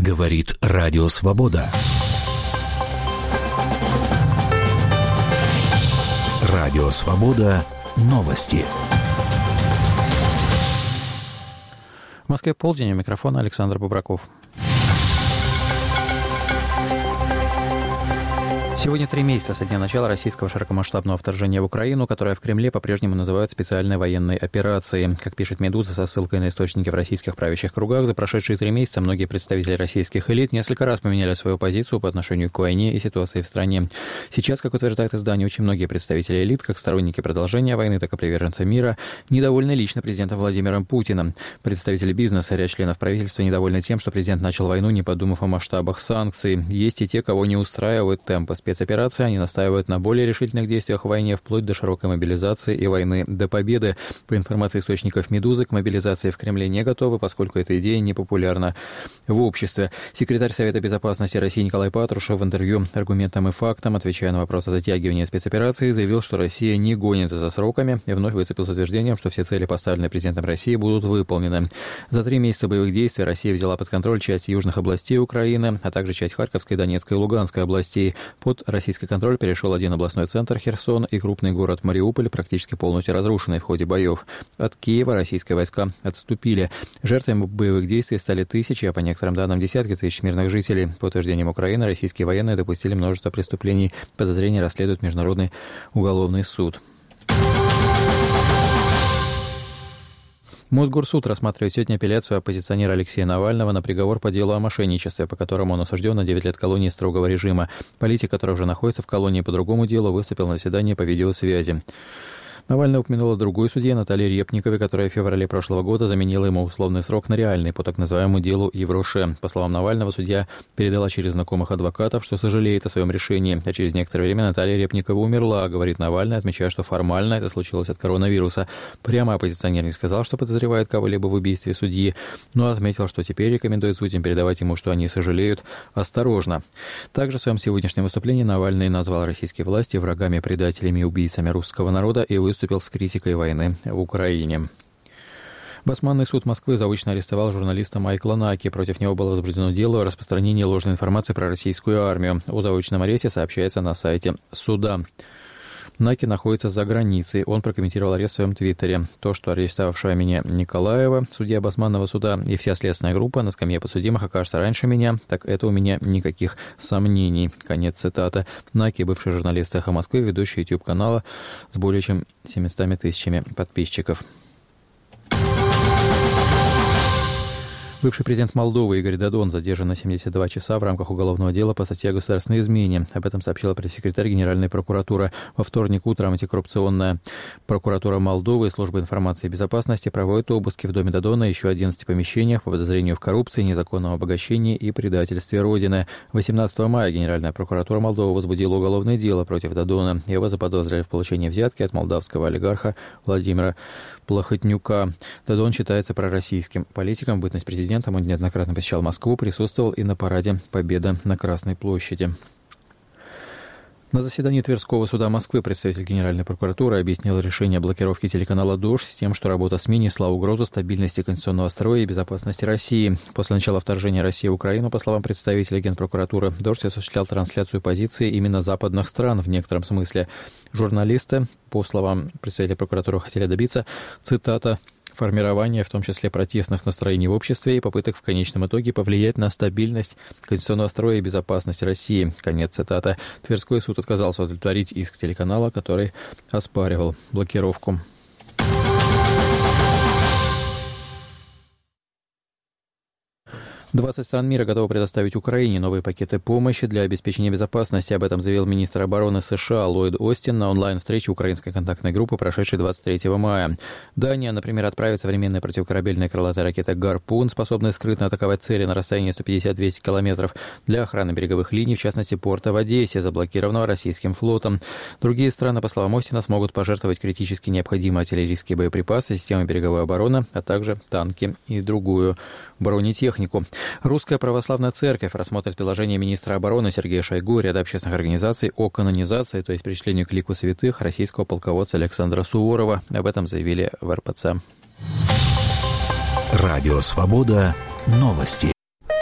Говорит Радио Свобода. Радио Свобода. Новости. В Москве полдень, у микрофона Александр Бобраков. Сегодня 3 месяца со дня начала российского широкомасштабного вторжения в Украину, которое в Кремле по-прежнему называют специальной военной операцией. Как пишет «Медуза» со ссылкой на источники в российских правящих кругах, за прошедшие 3 месяца многие представители российских элит несколько раз поменяли свою позицию по отношению к войне и ситуации в стране. Сейчас, как утверждает издание, очень многие представители элит, как сторонники продолжения войны, так и приверженцы мира, недовольны лично президентом Владимиром Путиным. Представители бизнеса, ряд членов правительства недовольны тем, что президент начал войну, не подумав о масштабах санкций. Есть и те, кого не устраивают темпы спецоперации, они настаивают на более решительных действиях в войне, вплоть до широкой мобилизации и войны до победы. По информации источников «Медузы», к мобилизации в Кремле не готовы, поскольку эта идея не популярна в обществе. Секретарь Совета безопасности России Николай Патрушев в интервью «Аргументам и фактам», отвечая на вопрос о затягивании спецоперации, заявил, что Россия не гонится за сроками, и вновь выступил с утверждением, что все цели, поставленные президентом России, будут выполнены. За 3 месяца боевых действий Россия взяла под контроль часть южных областей Украины, а также часть Харьковской, Донецкой и Луганской областей. Под российский контроль перешел один областной центр Херсон и крупный город Мариуполь, практически полностью разрушенный в ходе боев. От Киева российские войска отступили. Жертвами боевых действий стали тысячи, а по некоторым данным десятки тысяч мирных жителей. По утверждениям Украины, российские военные допустили множество преступлений. Подозрения расследует Международный уголовный суд. Мосгорсуд рассматривает сегодня апелляцию оппозиционера Алексея Навального на приговор по делу о мошенничестве, по которому он осужден на 9 лет колонии строгого режима. Политик, который уже находится в колонии по другому делу, выступил на заседании по видеосвязи. Навальный упомянул о другой судье Наталье Репниковой, которая в феврале прошлого года заменила ему условный срок на реальный по так называемому делу Евроше. По словам Навального, судья передала через знакомых адвокатов, что сожалеет о своем решении. А через некоторое время Наталья Репникова умерла, говорит Навальный, отмечая, что формально это случилось от коронавируса. Прямо оппозиционер не сказал, что подозревает кого-либо в убийстве судьи, но отметил, что теперь рекомендует судьям передавать ему, что они сожалеют, осторожно. Также в своем сегодняшнем выступлении Навальный назвал российские власти врагами, предателями и убийцами русского народа и выступил с критикой войны в Украине. Басманный суд Москвы заочно арестовал журналиста Майкла Наки. Против него было возбуждено дело о распространении ложной информации про российскую армию. О заочном аресте сообщается на сайте суда. Наки находится за границей. Он прокомментировал арест в своем твиттере. То, что арестовавшая меня Николаева, судья Басманного суда, и вся следственная группа на скамье подсудимых окажется раньше меня, так это у меня никаких сомнений. Конец цитаты. Наки, бывший журналист «Эхо Москвы», ведущий YouTube-канала с более чем 700 тысячами подписчиков. Бывший президент Молдовы Игорь Додон задержан на 72 часа в рамках уголовного дела по статье о государственной измене. Об этом сообщила пресс-секретарь Генеральной прокуратуры. Во вторник утром антикоррупционная прокуратура Молдовы и служба информации и безопасности проводят обыски в доме Додона и еще 11 помещениях по подозрению в коррупции, незаконном обогащении и предательстве Родины. 18 мая Генеральная прокуратура Молдовы возбудила уголовное дело против Додона. Его заподозрили в получении взятки от молдавского олигарха Владимира Плохотнюка. Додон считается пророссийским политиком. В бытность президента он неоднократно посещал Москву, присутствовал и на параде «Победа» на Красной площади. На заседании Тверского суда Москвы представитель Генеральной прокуратуры объяснил решение о блокировке телеканала «Дождь» с тем, что работа СМИ несла угрозу стабильности конституционного строя и безопасности России. После начала вторжения России в Украину, по словам представителя Генпрокуратуры, «Дождь» осуществлял трансляцию позиции именно западных стран в некотором смысле. Журналисты, по словам представителя прокуратуры, хотели добиться, цитата, формирование, в том числе протестных настроений в обществе и попыток в конечном итоге повлиять на стабильность конституционного строя и безопасность России. Конец цитаты. Тверской суд отказался удовлетворить иск телеканала, который оспаривал блокировку. 20 стран мира готовы предоставить Украине новые пакеты помощи для обеспечения безопасности. Об этом заявил министр обороны США Ллойд Остин на онлайн-встрече украинской контактной группы, прошедшей 23 мая. Дания, например, отправит современные противокорабельные крылатые ракеты «Гарпун», способные скрытно атаковать цели на расстоянии 150-200 километров, для охраны береговых линий, в частности, порта в Одессе, заблокированного российским флотом. Другие страны, по словам Остина, смогут пожертвовать критически необходимые артиллерийские боеприпасы, системы береговой обороны, а также танки и другую бронетехнику. Русская православная церковь рассмотрит предложение министра обороны Сергея Шойгу и ряда общественных организаций о канонизации, то есть причислению к лику святых российского полководца Александра Суворова. Об этом заявили в РПЦ. Радио «Свобода». Новости.